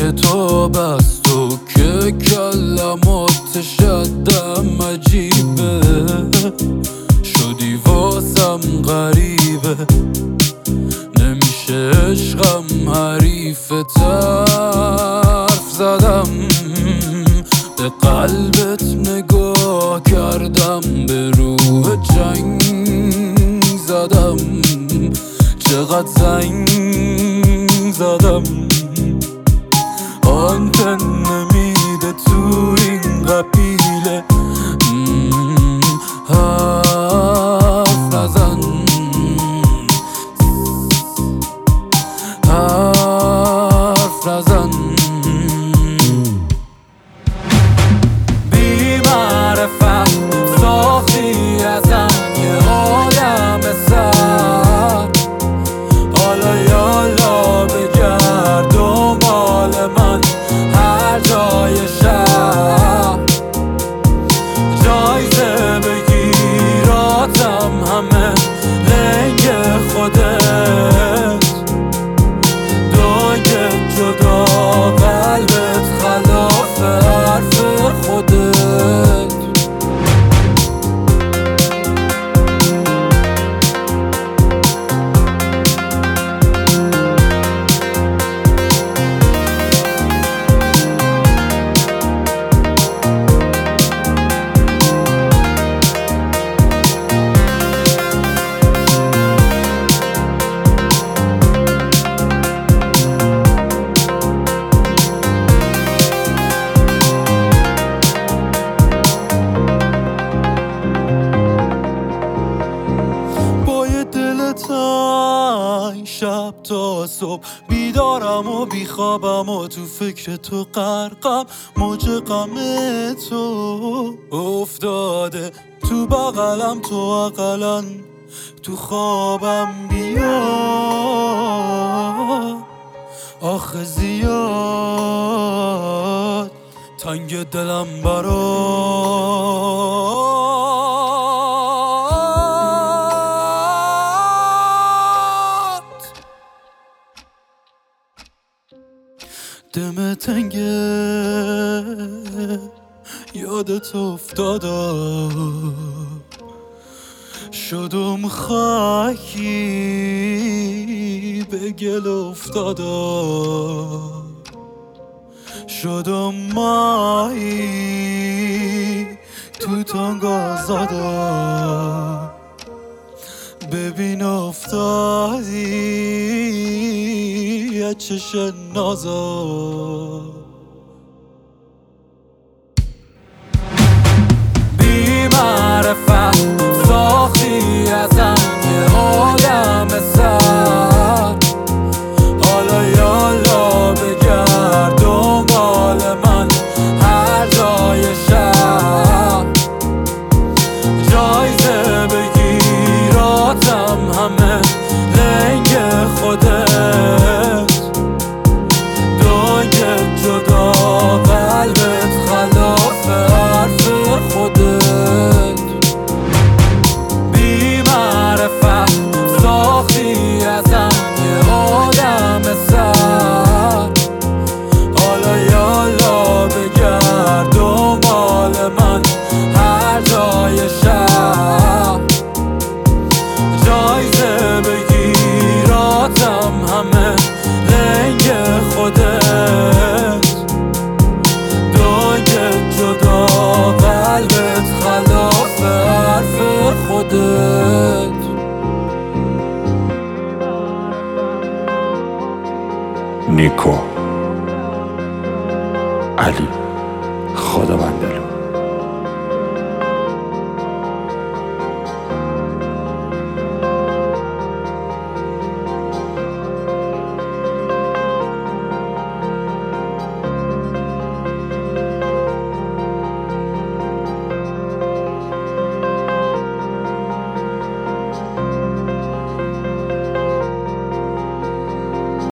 فکر تو بس تو که کلمات شدم عجیبه شدی واسم غریبه نمیشه عشقم حریف حرف زدم به قلبت نگاه کردم به روح جنگ زدم چقدر زنگ زدم آنتن نمیده تو این قبیله حرف نزن حرف نزن بی معرفت ساختی ازم یه آدم سر حالا یالا بگرد دنبال من هر جای شهر جایزه بگیراتم همه لنگ خودت دنگ جدا قلبت خلاف حرف خودت شب تا صبح بیدارم و بیخوابم و تو فکر تو غرقم موج غم تو افتاده تو بغلم تو اقلن تو خوابم بیا آخه زیاد تنگ دلم دم تنگه یادت افتادا شدم خاکی به گل افتادا شدم ماهی تو تنگ آزادا ببین افتادی از چش نازا بی معرفت ساختی ازم یه آدم سر حالا یالا بگرد دنبال من هر جای شهر جایزه بگیراتم همه لنگ خودت دنگ جدا قلبت خلاف حرف خودت بی معرفت ساختی ازم یه آدم سر حالا یالا بگرد دنبال من هر جای شهر جایزه بگیراتم همه لنگ خودت دنگ جدا قلبت خلاف حرف خودت نیکو علی